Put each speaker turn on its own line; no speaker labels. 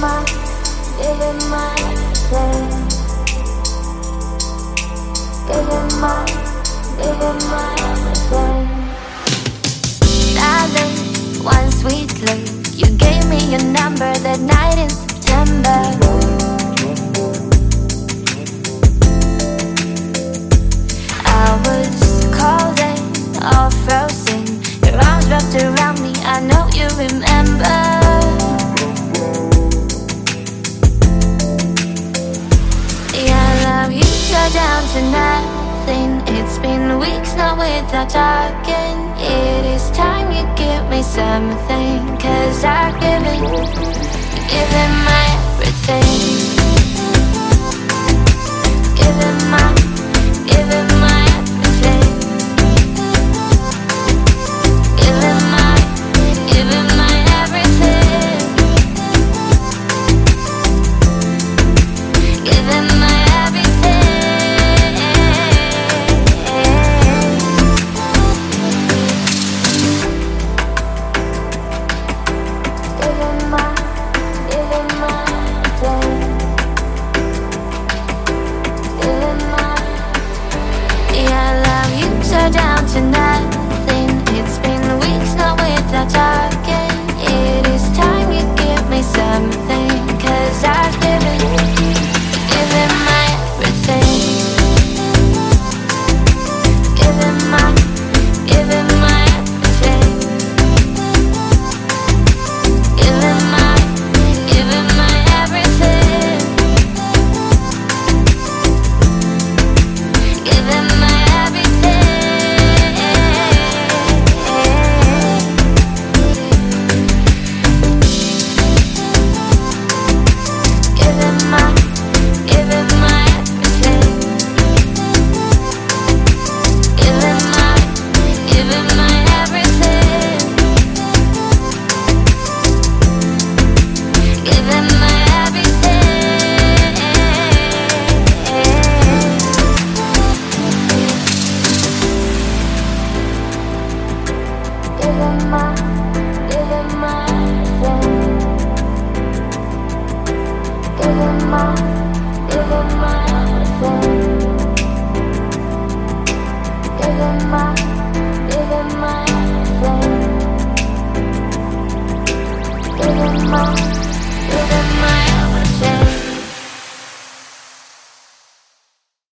Darling, one sweetly, you gave me your number that night in September. I was cold and all frozen, your arms wrapped around me, I know you remember. Yeah, I love you so down to nothing. It's been weeks now without talking. It is time you give me something.